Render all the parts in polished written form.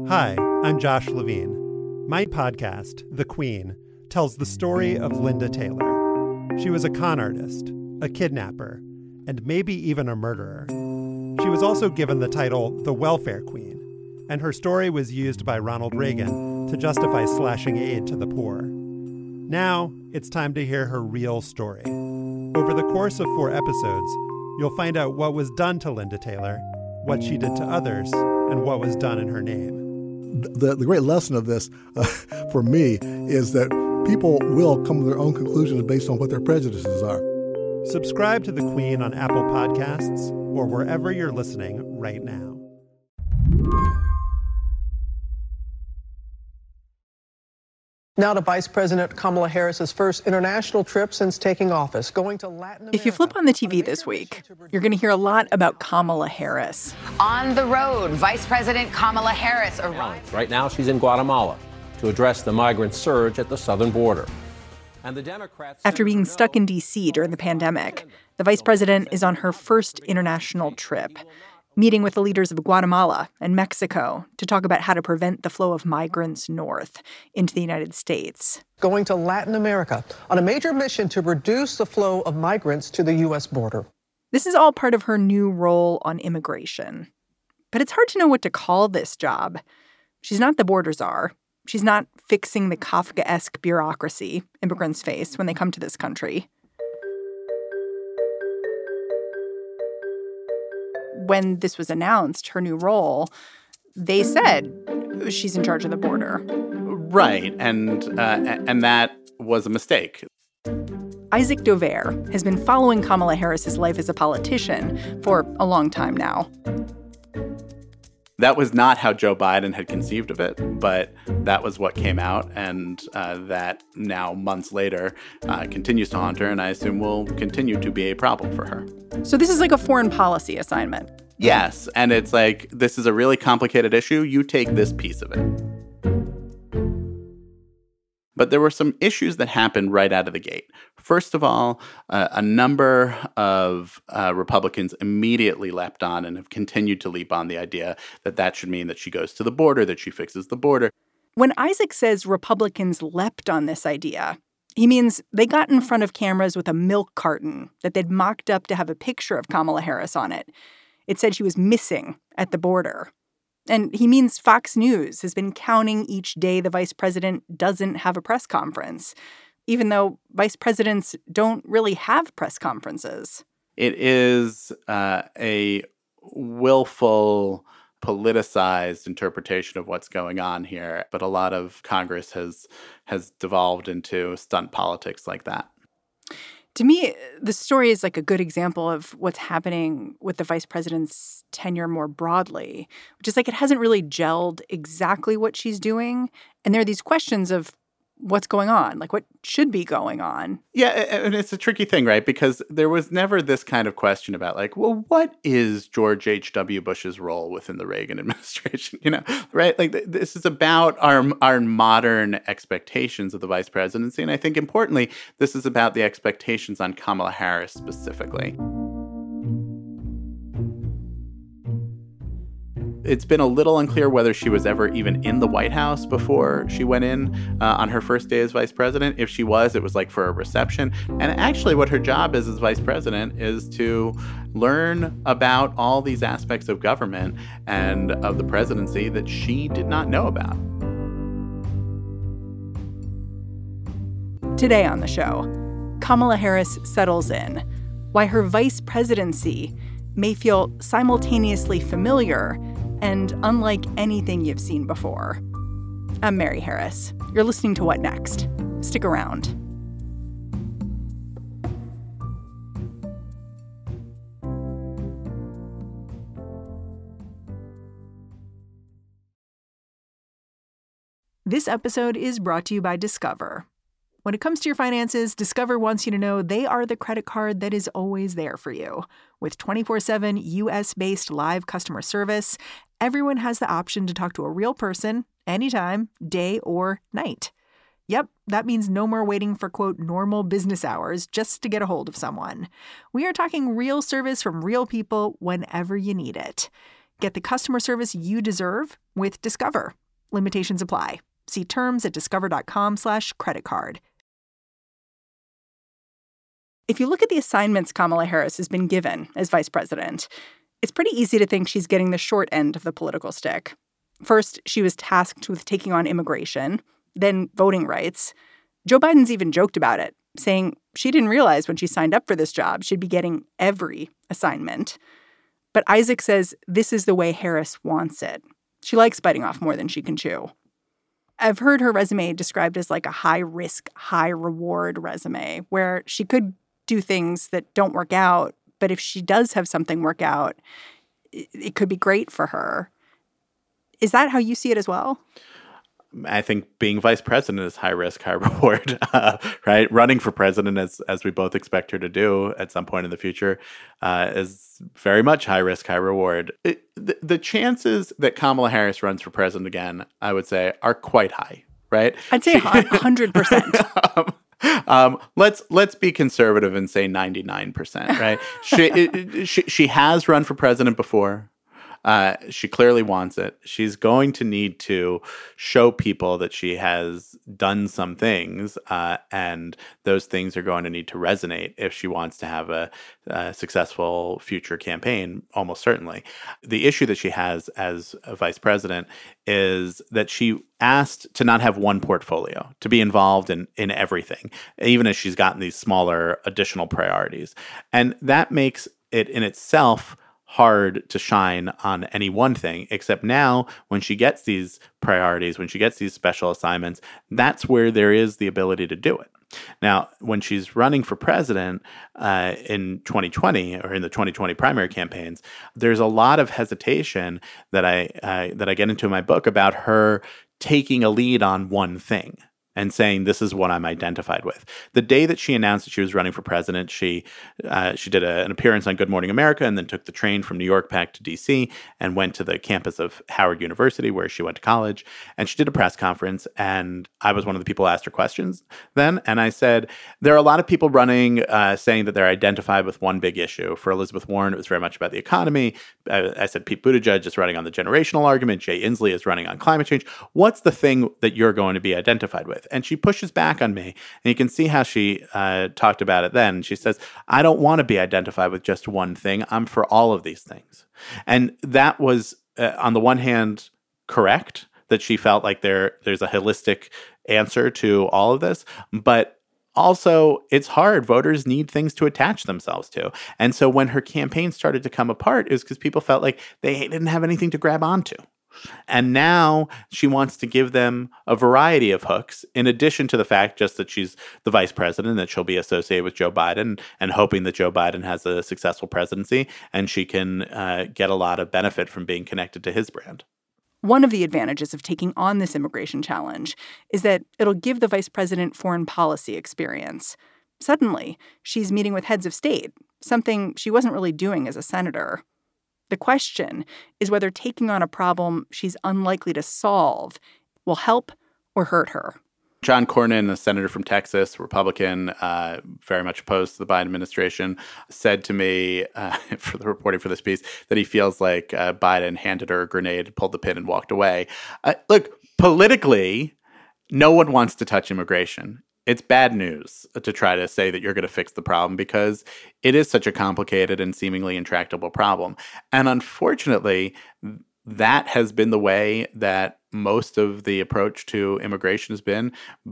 Hi, I'm Josh Levine. My podcast, The Queen, tells the story of Linda Taylor. She was a con artist, a kidnapper, and maybe even a murderer. She was also given the title the Welfare Queen, and her story was used by Ronald Reagan to justify slashing aid to the poor. Now, it's time to hear her real story. Over the course of 4 episodes, you'll find out what was done to Linda Taylor, what she did to others, and what was done in her name. The great lesson of this, for me, is that people will come to their own conclusions based on what their prejudices are. Subscribe to The Queen on Apple Podcasts or wherever you're listening right now. Now to Vice President Kamala Harris's first international trip since taking office, going to Latin America. If you flip on the TV this week, you're going to hear a lot about Kamala Harris. On the road, Vice President Kamala Harris arrived. Right now, she's in Guatemala to address the migrant surge at the southern border. And the Democrats. After being stuck in D.C. during the pandemic, the vice president is on her first international trip, meeting with the leaders of Guatemala and Mexico to talk about how to prevent the flow of migrants north into the United States. Going to Latin America on a major mission to reduce the flow of migrants to the U.S. border. This is all part of her new role on immigration. But it's hard to know what to call this job. She's not the border czar. She's not fixing the Kafkaesque bureaucracy immigrants face when they come to this country. When this was announced, her new role, they said she's in charge of the border. Right, and that was a mistake. Isaac Dover has been following Kamala Harris's life as a politician for a long time now. That was not how Joe Biden had conceived of it, but that was what came out, and that now, months later, continues to haunt her, and I assume will continue to be a problem for her. So this is like a foreign policy assignment. Yes, and it's like, this is a really complicated issue. You take this piece of it. But there were some issues that happened right out of the gate. First of all, a number of Republicans immediately leapt on and have continued to leap on the idea that that should mean that she goes to the border, that she fixes the border. When Isaac says Republicans leapt on this idea, he means they got in front of cameras with a milk carton that they'd mocked up to have a picture of Kamala Harris on it. It said she was missing at the border. And he means Fox News has been counting each day the vice president doesn't have a press conference, even though vice presidents don't really have press conferences. It is a willful, politicized interpretation of what's going on here. But a lot of Congress has devolved into stunt politics like that. To me, the story is like a good example of what's happening with the vice president's tenure more broadly, which is like it hasn't really gelled exactly what she's doing. And there are these questions of what's going on, like what should be going on. Yeah, and it's a tricky thing, right? Because there was never this kind of question about like, well, what is George H.W. Bush's role within the Reagan administration? You know, right? Like this is about our modern expectations of the vice presidency. And I think importantly, this is about the expectations on Kamala Harris specifically. It's been a little unclear whether she was ever even in the White House before she went in on her first day as vice president. If she was, it was like for a reception. And actually what her job is as vice president is to learn about all these aspects of government and of the presidency that she did not know about. Today on the show, Kamala Harris settles in, why her vice presidency may feel simultaneously familiar and unlike anything you've seen before. I'm Mary Harris. You're listening to What Next? Stick around. This episode is brought to you by Discover. When it comes to your finances, Discover wants you to know they are the credit card that is always there for you. With 24/7 U.S.-based live customer service, everyone has the option to talk to a real person anytime, day or night. Yep, that means no more waiting for, quote, normal business hours just to get a hold of someone. We are talking real service from real people whenever you need it. Get the customer service you deserve with Discover. Limitations apply. See terms at discover.com/creditcard. If you look at the assignments Kamala Harris has been given as vice president, it's pretty easy to think she's getting the short end of the political stick. First, she was tasked with taking on immigration, then voting rights. Joe Biden's even joked about it, saying she didn't realize when she signed up for this job she'd be getting every assignment. But Isaac says this is the way Harris wants it. She likes biting off more than she can chew. I've heard her resume described as like a high-risk, high-reward resume, where she could do things that don't work out, but if she does have something work out, it could be great for her. Is that how you see it as well? I think being vice president is high risk, high reward, right? Running for president, as we both expect her to do at some point in the future, is very much high risk, high reward. The chances that Kamala Harris runs for president again, I would say, are quite high, right? I'd say 100%. Let's be conservative and say 99%, right? She has run for president before. She clearly wants it. She's going to need to show people that she has done some things, and those things are going to need to resonate if she wants to have a successful future campaign, almost certainly. The issue that she has as a vice president is that she asked to not have one portfolio, to be involved in everything, even as she's gotten these smaller additional priorities. And that makes it in itself hard to shine on any one thing, except now when she gets these priorities, when she gets these special assignments, that's where there is the ability to do it. Now, when she's running for president in 2020 or in the 2020 primary campaigns, there's a lot of hesitation that I get into in my book about her taking a lead on one thing and saying, this is what I'm identified with. The day that she announced that she was running for president, she did an appearance on Good Morning America and then took the train from New York back to D.C. and went to the campus of Howard University, where she went to college. And she did a press conference, and I was one of the people who asked her questions then. And I said, there are a lot of people running saying that they're identified with one big issue. For Elizabeth Warren, it was very much about the economy. I said, Pete Buttigieg is running on the generational argument. Jay Inslee is running on climate change. What's the thing that you're going to be identified with? And she pushes back on me. And you can see how she talked about it then. She says, I don't want to be identified with just one thing. I'm for all of these things. And that was, on the one hand, correct, that she felt like there's a holistic answer to all of this. But also, it's hard. Voters need things to attach themselves to. And so when her campaign started to come apart, it was because people felt like they didn't have anything to grab onto. And now she wants to give them a variety of hooks, in addition to the fact just that she's the vice president, that she'll be associated with Joe Biden and hoping that Joe Biden has a successful presidency and she can get a lot of benefit from being connected to his brand. One of the advantages of taking on this immigration challenge is that it'll give the vice president foreign policy experience. Suddenly, she's meeting with heads of state, something she wasn't really doing as a senator. The question is whether taking on a problem she's unlikely to solve will help or hurt her. John Cornyn, a senator from Texas, Republican, very much opposed to the Biden administration, said to me for the reporting for this piece that he feels like Biden handed her a grenade, pulled the pin, and walked away. Look, politically, no one wants to touch immigration. It's bad news to try to say that you're going to fix the problem because it is such a complicated and seemingly intractable problem. And unfortunately, that has been the way that most of the approach to immigration has been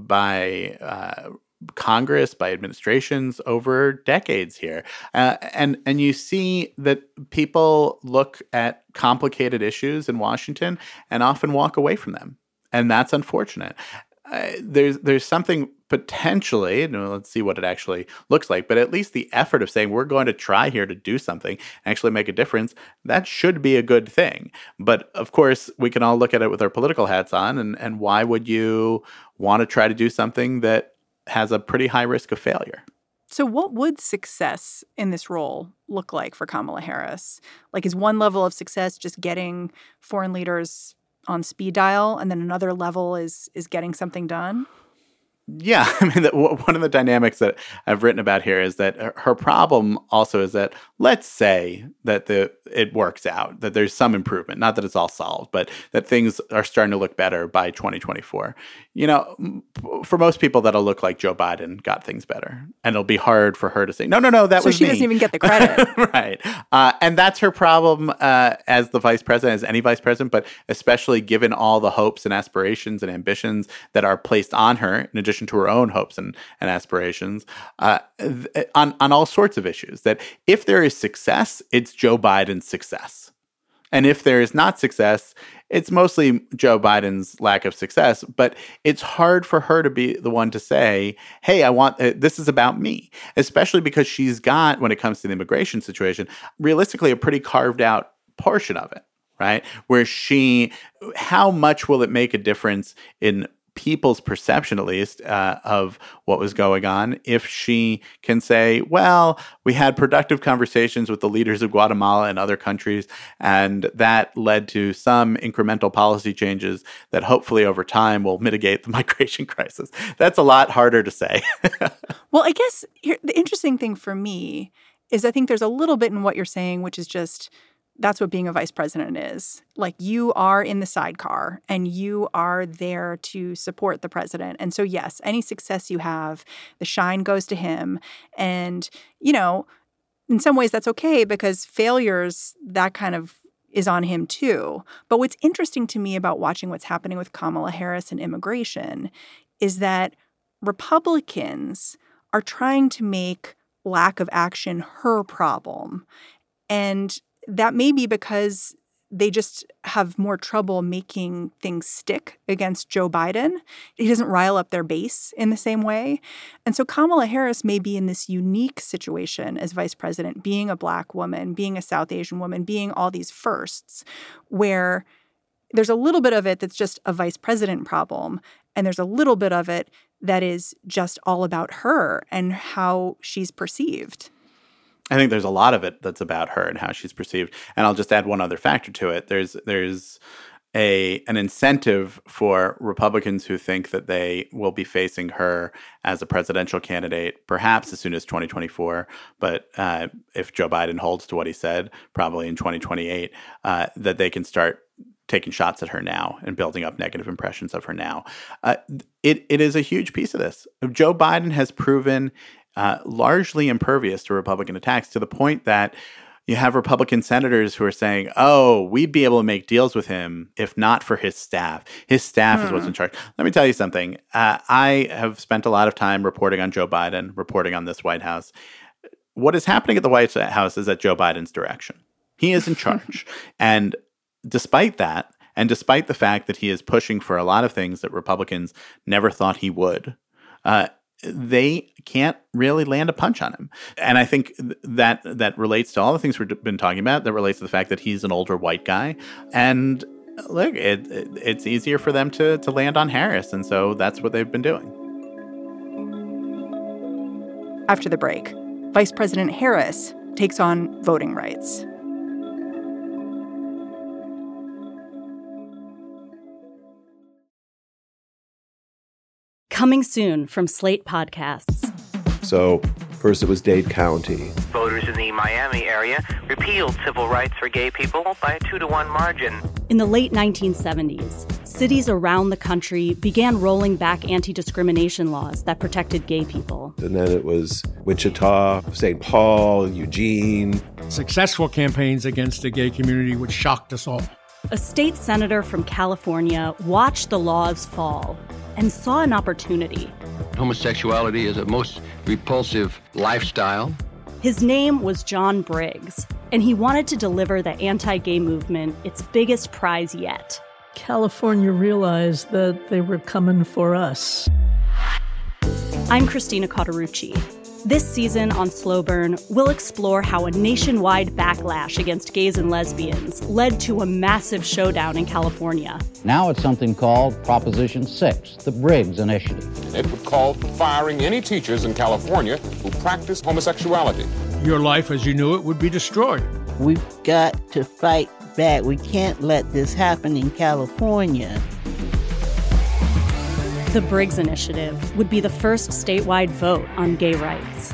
by Congress, by administrations over decades here. And you see that people look at complicated issues in Washington and often walk away from them. And that's unfortunate. There's something potentially, let's see what it actually looks like, but at least the effort of saying we're going to try here to do something, actually make a difference, that should be a good thing. But of course, we can all look at it with our political hats on, and why would you want to try to do something that has a pretty high risk of failure? So what would success in this role look like for Kamala Harris? Like, is one level of success just getting foreign leaders on speed dial, and then another level is getting something done? Yeah, I mean, one of the dynamics that I've written about here is that her problem also is that, let's say that it works out, that there's some improvement, not that it's all solved, but that things are starting to look better by 2024. You know, for most people, that'll look like Joe Biden got things better. And it'll be hard for her to say, no, that was me. So she doesn't even get the credit. Right. And that's her problem as the vice president, as any vice president, but especially given all the hopes and aspirations and ambitions that are placed on her, in addition to her own hopes and aspirations, on all sorts of issues. That if there is success, it's Joe Biden's success. And if there is not success, it's mostly Joe Biden's lack of success. But it's hard for her to be the one to say, hey, I want this is about me, especially because she's got, when it comes to the immigration situation, realistically, a pretty carved out portion of it, right? Where how much will it make a difference in people's perception, at least, of what was going on, if she can say, well, we had productive conversations with the leaders of Guatemala and other countries, and that led to some incremental policy changes that hopefully over time will mitigate the migration crisis. That's a lot harder to say. Well, I guess the interesting thing for me is I think there's a little bit in what you're saying, which is just that's what being a vice president is. Like, you are in the sidecar and you are there to support the president. And so, yes, any success you have, the shine goes to him. And, you know, in some ways that's okay because failures, that kind of is on him too. But what's interesting to me about watching what's happening with Kamala Harris and immigration is that Republicans are trying to make lack of action her problem. And that may be because they just have more trouble making things stick against Joe Biden. He doesn't rile up their base in the same way. And so Kamala Harris may be in this unique situation as vice president, being a Black woman, being a South Asian woman, being all these firsts, where there's a little bit of it that's just a vice president problem, and there's a little bit of it that is just all about her and how she's perceived. I think there's a lot of it that's about her and how she's perceived. And I'll just add one other factor to it. There's an incentive for Republicans who think that they will be facing her as a presidential candidate, perhaps as soon as 2024. But if Joe Biden holds to what he said, probably in 2028, that they can start taking shots at her now and building up negative impressions of her now. It is a huge piece of this. Joe Biden has proven largely impervious to Republican attacks, to the point that you have Republican senators who are saying, oh, we'd be able to make deals with him if not for his staff. His staff is what's in charge. Let me tell you something. I have spent a lot of time reporting on Joe Biden, reporting on this White House. What is happening at the White House is at Joe Biden's direction. He is in charge. And despite that, and despite the fact that he is pushing for a lot of things that Republicans never thought he would, they can't really land a punch on him. And I think that relates to all the things we've been talking about, that relates to the fact that he's an older white guy. And look, it's easier for them to land on Harris. And so that's what they've been doing. After the break, Vice President Harris takes on voting rights. Coming soon from Slate Podcasts. So, first it was Dade County. Voters in the Miami area repealed civil rights for gay people by a 2-to-1 margin. In the late 1970s, cities around the country began rolling back anti-discrimination laws that protected gay people. And then it was Wichita, St. Paul, Eugene. Successful campaigns against the gay community, which shocked us all. A state senator from California watched the laws fall and saw an opportunity. Homosexuality is a most repulsive lifestyle. His name was John Briggs, and he wanted to deliver the anti-gay movement its biggest prize yet. California realized that they were coming for us. I'm Christina Cauterucci. This season on Slow Burn, we'll explore how a nationwide backlash against gays and lesbians led to a massive showdown in California. Now it's something called Proposition 6, the Briggs Initiative. It would call for firing any teachers in California who practice homosexuality. Your life as you knew it would be destroyed. We've got to fight back. We can't let this happen in California. The Briggs Initiative would be the first statewide vote on gay rights.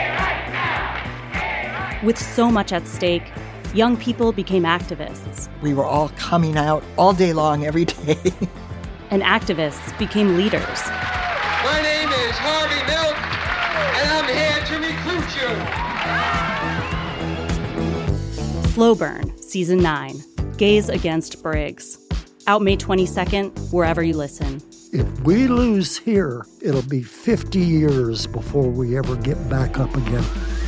With so much at stake, young people became activists. We were all coming out all day long, every day. And activists became leaders. My name is Harvey Milk, and I'm here to recruit you. Slow Burn, Season 9, Gays Against Briggs. Out May 22nd, wherever you listen. If we lose here, it'll be 50 years before we ever get back up again.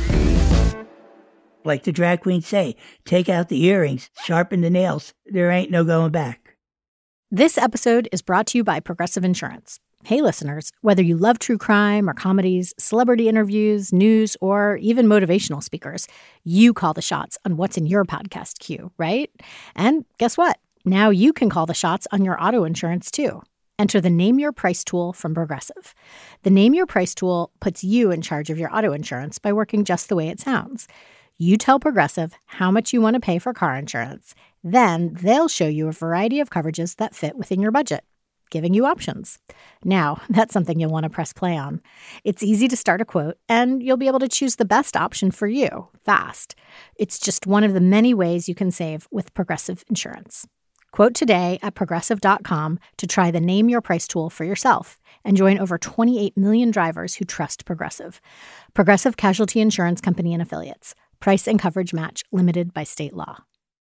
Like the drag queens say, take out the earrings, sharpen the nails. There ain't no going back. This episode is brought to you by Progressive Insurance. Hey, listeners, whether you love true crime or comedies, celebrity interviews, news, or even motivational speakers, you call the shots on what's in your podcast queue, right? And guess what? Now you can call the shots on your auto insurance, too. Enter the Name Your Price tool from Progressive. The Name Your Price tool puts you in charge of your auto insurance by working just the way it sounds. You tell Progressive how much you want to pay for car insurance. Then they'll show you a variety of coverages that fit within your budget, giving you options. Now, that's something you'll want to press play on. It's easy to start a quote, and you'll be able to choose the best option for you fast. It's just one of the many ways you can save with Progressive Insurance. Quote today at Progressive.com to try the Name Your Price tool for yourself and join over 28 million drivers who trust Progressive. Progressive Casualty Insurance Company and Affiliates. Price and coverage match limited by state law.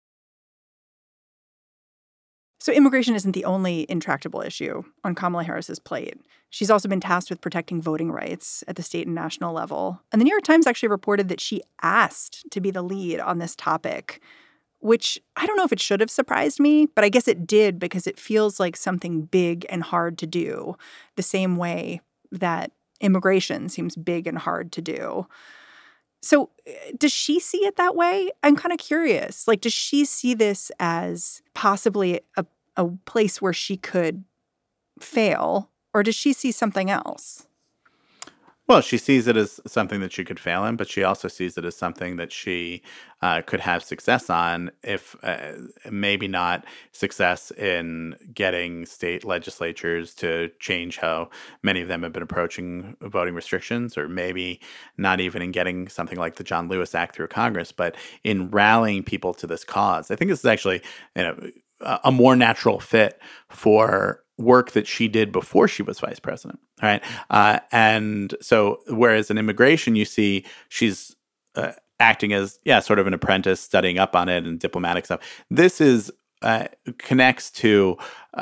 So immigration isn't the only intractable issue on Kamala Harris's plate. She's also been tasked with protecting voting rights at the state and national level. And the New York Times actually reported that she asked to be the lead on this topic, which I don't know if it should have surprised me, but I guess it did because it feels like something big and hard to do, the same way that immigration seems big and hard to do. So does she see it that way? I'm kind of curious. Like, does she see this as possibly a place where she could fail, or does she see something else? Well, she sees it as something that she could fail in, but she also sees it as something that she could have success on, if maybe not success in getting state legislatures to change how many of them have been approaching voting restrictions, or maybe not even in getting something like the John Lewis Act through Congress, but in rallying people to this cause. I think this is actually a more natural fit for work that she did before she was vice president, right? And so whereas in immigration, you see she's acting as, sort of an apprentice, studying up on it and diplomatic stuff. This is connects to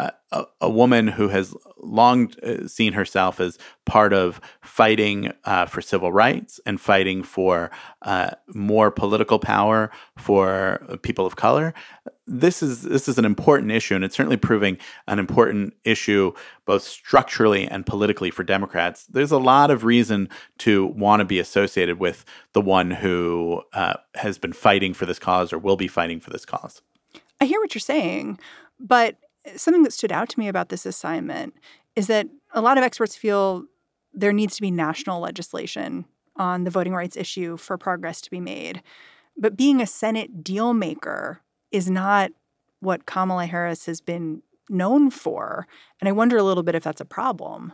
a woman who has long seen herself as part of fighting for civil rights and fighting for more political power for people of color. This is an important issue, and it's certainly proving an important issue both structurally and politically for Democrats. There's a lot of reason to want to be associated with the one who has been fighting for this cause or will be fighting for this cause. I hear what you're saying, but something that stood out to me about this assignment is that a lot of experts feel there needs to be national legislation on the voting rights issue for progress to be made. But being a Senate deal maker is not what Kamala Harris has been known for. And I wonder a little bit if that's a problem.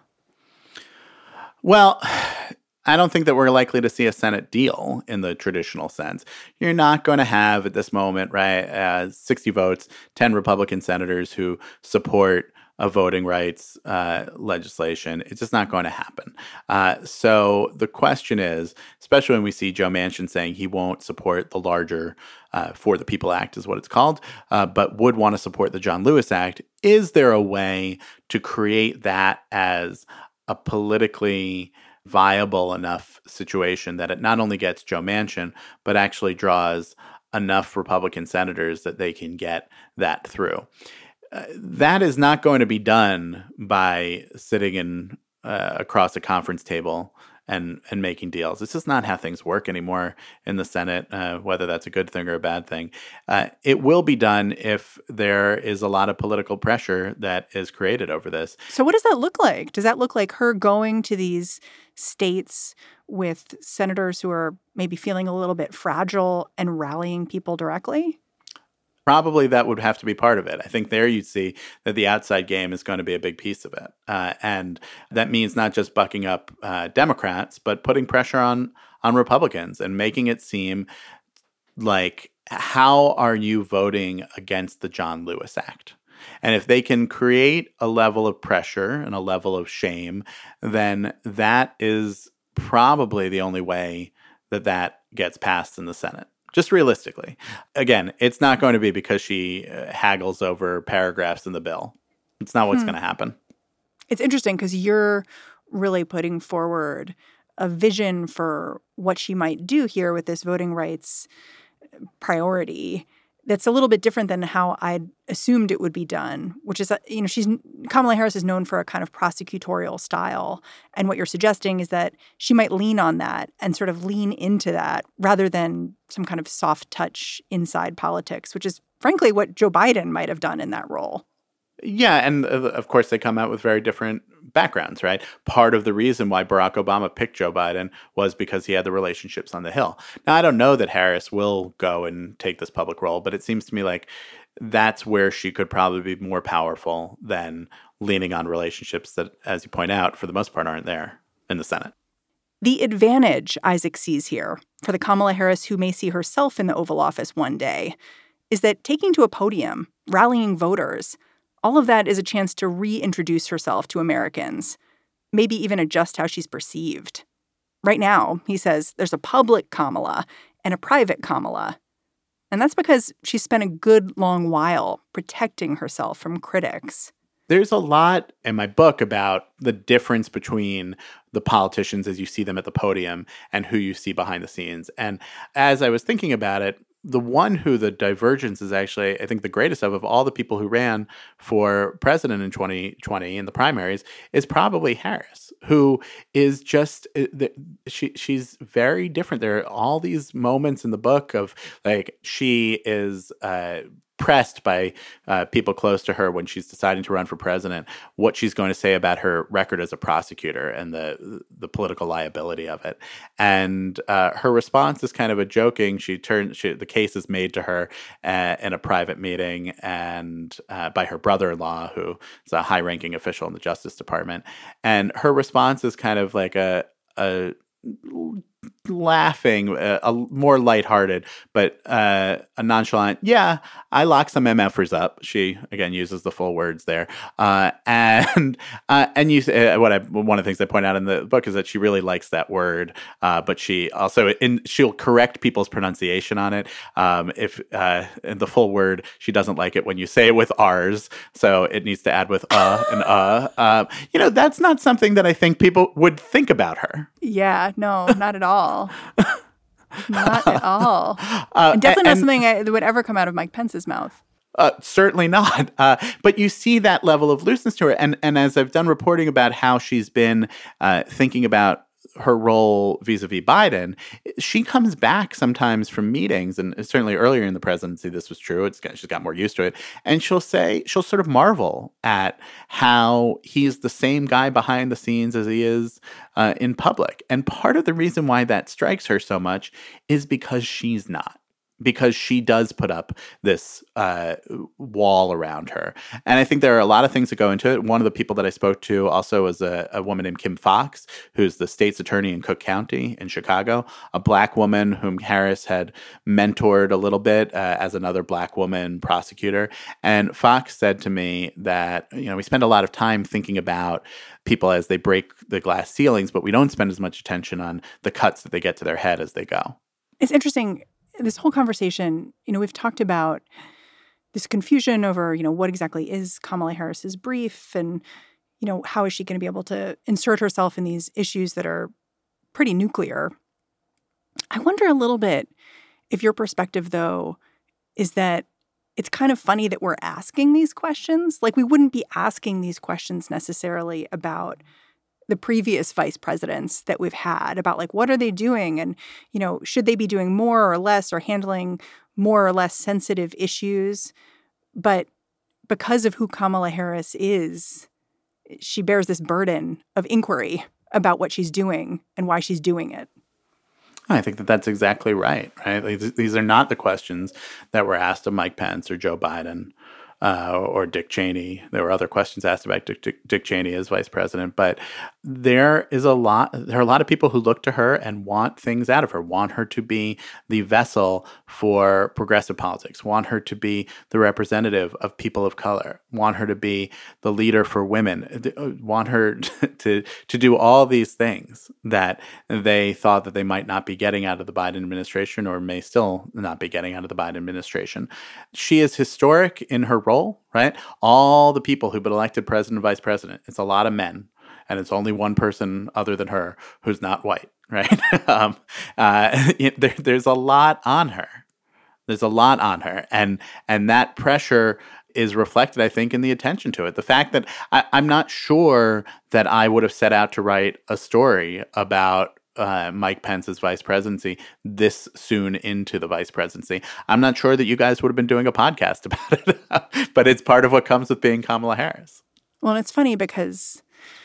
Well, I don't think that we're likely to see a Senate deal in the traditional sense. You're not going to have at this moment, right, 60 votes, 10 Republican senators who support a voting rights legislation. It's just not going to happen. So the question is, especially when we see Joe Manchin saying he won't support the larger For the People Act is what it's called, but would want to support the John Lewis Act, is there a way to create that as a politically viable enough situation that it not only gets Joe Manchin, but actually draws enough Republican senators that they can get that through? That is not going to be done by sitting in across a conference table and making deals. It's just not how things work anymore in the Senate, whether that's a good thing or a bad thing. It will be done if there is a lot of political pressure that is created over this. So what does that look like? Does that look like her going to these states with senators who are maybe feeling a little bit fragile and rallying people directly? probably that would have to be part of it. I think there you'd see that the outside game is going to be a big piece of it. And that means not just bucking up Democrats, but putting pressure on Republicans and making it seem like, how are you voting against the John Lewis Act? And if they can create a level of pressure and a level of shame, then that is probably the only way that gets passed in the Senate. Just realistically. Again, it's not going to be because she haggles over paragraphs in the bill. It's not what's going to happen. It's interesting because you're really putting forward a vision for what she might do here with this voting rights priority that's a little bit different than how I'd assumed it would be done, which is, Kamala Harris is known for a kind of prosecutorial style. And what you're suggesting is that she might lean on that and sort of lean into that rather than some kind of soft touch inside politics, which is frankly what Joe Biden might have done in that role. Yeah, and of course they come out with very different backgrounds, right? Part of the reason why Barack Obama picked Joe Biden was because he had the relationships on the Hill. Now, I don't know that Harris will go and take this public role, but it seems to me like that's where she could probably be more powerful than leaning on relationships that, as you point out, for the most part aren't there in the Senate. The advantage Isaac sees here for the Kamala Harris who may see herself in the Oval Office one day is that taking to a podium, rallying voters, all of that is a chance to reintroduce herself to Americans, maybe even adjust how she's perceived. Right now, he says, there's a public Kamala and a private Kamala. And that's because she spent a good long while protecting herself from critics. There's a lot in my book about the difference between the politicians as you see them at the podium and who you see behind the scenes. And as I was thinking about it, the one who the divergence is actually, I think, the greatest of all the people who ran for president in 2020 in the primaries is probably Harris, who is just, she's very different. There are all these moments in the book of like, she is pressed by people close to her when she's deciding to run for president, what she's going to say about her record as a prosecutor and the political liability of it. And her response is kind of a joking. The case is made to her in a private meeting and by her brother-in-law, who is a high-ranking official in the Justice Department. And her response is kind of like a laughing, more lighthearted, but a nonchalant, yeah, I lock some MFers up. She, again, uses the full words there. And you one of the things I point out in the book is that she really likes that word, but she also, she'll correct people's pronunciation on it. If in the full word, she doesn't like it when you say it with R's, so it needs to add with and that's not something that I think people would think about her. Yeah, no, not at all. Not at all. And definitely not something that would ever come out of Mike Pence's mouth. Certainly not. But you see that level of looseness to her. And as I've done reporting about how she's been thinking about her role vis-a-vis Biden, she comes back sometimes from meetings, and certainly earlier in the presidency, this was true. She's got more used to it. And she'll sort of marvel at how he's the same guy behind the scenes as he is in public. And part of the reason why that strikes her so much is because she's not. Because she does put up this wall around her. And I think there are a lot of things that go into it. One of the people that I spoke to also was a woman named Kim Foxx, who's the state's attorney in Cook County in Chicago, a black woman whom Harris had mentored a little bit as another black woman prosecutor. And Foxx said to me that, we spend a lot of time thinking about people as they break the glass ceilings, but we don't spend as much attention on the cuts that they get to their head as they go. It's interesting. This whole conversation, we've talked about this confusion over, what exactly is Kamala Harris's brief and, how is she going to be able to insert herself in these issues that are pretty nuclear. I wonder a little bit if your perspective, though, is that it's kind of funny that we're asking these questions. Like, we wouldn't be asking these questions necessarily about the previous vice presidents that we've had, about like, what are they doing? And, should they be doing more or less or handling more or less sensitive issues? But because of who Kamala Harris is, she bears this burden of inquiry about what she's doing and why she's doing it. I think that that's exactly right? These are not the questions that were asked of Mike Pence or Joe Biden or Dick Cheney. There were other questions asked about Dick Cheney as vice president, but there are a lot of people who look to her and want things out of her, want her to be the vessel for progressive politics, want her to be the representative of people of color, want her to be the leader for women, want her to do all these things that they thought that they might not be getting out of the Biden administration or may still not be getting out of the Biden administration. She is historic in her role, right? All the people who've been elected president and vice president, it's a lot of men, and it's only one person other than her who's not white, right? There's a lot on her. There's a lot on her, and that pressure is reflected, I think, in the attention to it. The fact that I'm not sure that I would have set out to write a story about Mike Pence's vice presidency this soon into the vice presidency. I'm not sure that you guys would have been doing a podcast about it, but it's part of what comes with being Kamala Harris. Well, and it's funny because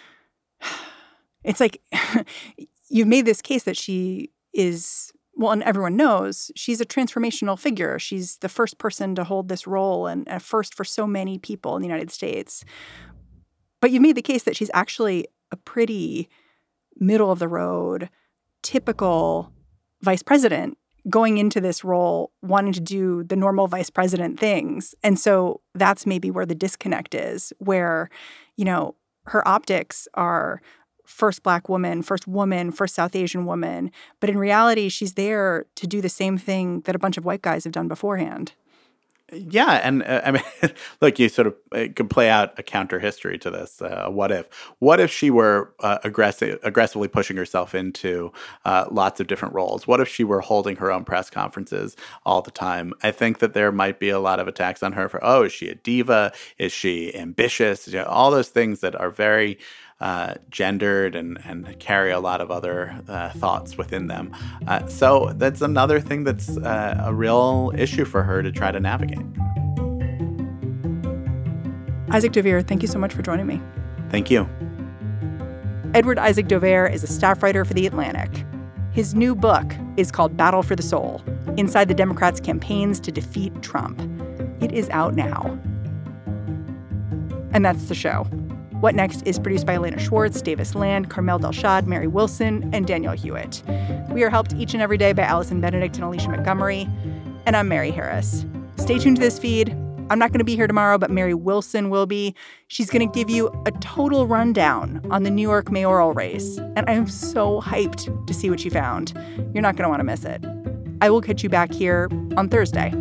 it's like you've made this case that she is, well, and everyone knows she's a transformational figure. She's the first person to hold this role and a first for so many people in the United States. But you've made the case that she's actually a pretty middle of the road, typical vice president going into this role, wanting to do the normal vice president things. And so that's maybe where the disconnect is, where, you know, her optics are first Black woman, first South Asian woman. But in reality, she's there to do the same thing that a bunch of white guys have done beforehand. Yeah, and I mean, look, you sort of could play out a counter history to this. What if she were aggressively pushing herself into lots of different roles? What if she were holding her own press conferences all the time? I think that there might be a lot of attacks on her for, oh, is she a diva? Is she ambitious? You know, all those things that are very gendered and carry a lot of other thoughts within them. So that's another thing that's a real issue for her to try to navigate. Isaac Dovere, thank you so much for joining me. Thank you. Edward Isaac Dovere is a staff writer for The Atlantic. His new book is called Battle for the Soul: Inside the Democrats' Campaigns to Defeat Trump. It is out now. And that's the show. What Next is produced by Elena Schwartz, Davis Land, Carmel Delshad, Mary Wilson, and Danielle Hewitt. We are helped each and every day by Allison Benedict and Alicia Montgomery. And I'm Mary Harris. Stay tuned to this feed. I'm not going to be here tomorrow, but Mary Wilson will be. She's going to give you a total rundown on the New York mayoral race. And I'm so hyped to see what she found. You're not going to want to miss it. I will catch you back here on Thursday.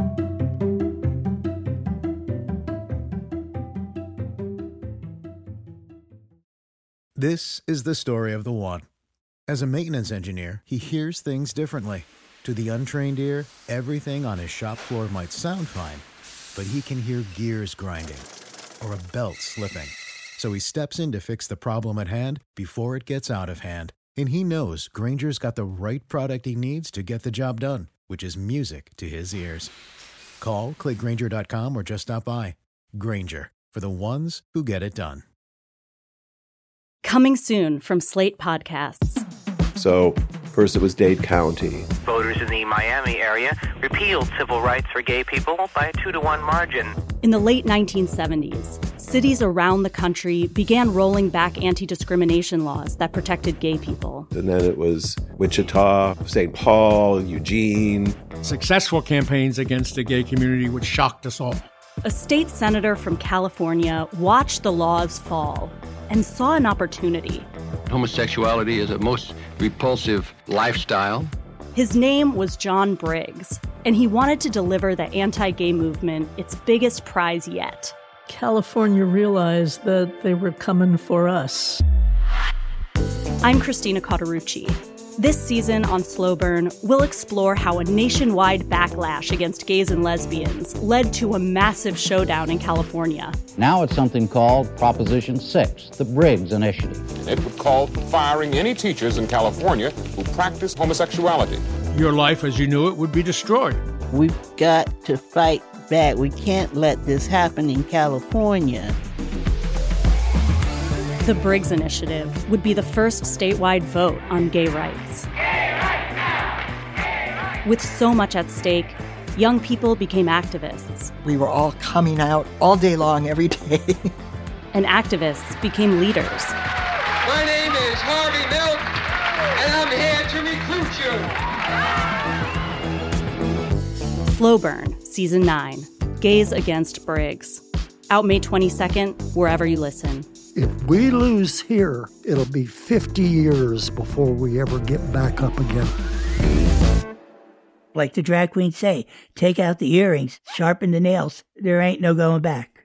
This is the story of the one. As a maintenance engineer, he hears things differently. To the untrained ear, everything on his shop floor might sound fine, but he can hear gears grinding or a belt slipping. So he steps in to fix the problem at hand before it gets out of hand. And he knows Grainger's got the right product he needs to get the job done, which is music to his ears. Call, click Grainger.com, or just stop by. Grainger, for the ones who get it done. Coming soon from Slate Podcasts. So, first it was Dade County. Voters in the Miami area repealed civil rights for gay people by a 2-to-1 margin. In the late 1970s, cities around the country began rolling back anti-discrimination laws that protected gay people. And then it was Wichita, St. Paul, Eugene. Successful campaigns against the gay community, which shocked us all. A state senator from California watched the laws fall and saw an opportunity. Homosexuality is a most repulsive lifestyle. His name was John Briggs, and he wanted to deliver the anti-gay movement its biggest prize yet. California realized that they were coming for us. I'm Christina Cauterucci. This season on Slow Burn, we'll explore how a nationwide backlash against gays and lesbians led to a massive showdown in California. Now it's something called Proposition 6, the Briggs Initiative. It would call for firing any teachers in California who practice homosexuality. Your life as you knew it would be destroyed. We've got to fight back. We can't let this happen in California. The Briggs Initiative would be the first statewide vote on gay rights. Gay rights now! With so much at stake, young people became activists. We were all coming out all day long, every day. And activists became leaders. My name is Harvey Milk, and I'm here to recruit you. Slow Burn, Season 9, Gays Against Briggs. Out May 22nd, wherever you listen. If we lose here, it'll be 50 years before we ever get back up again. Like the drag queens say, take out the earrings, sharpen the nails. There ain't no going back.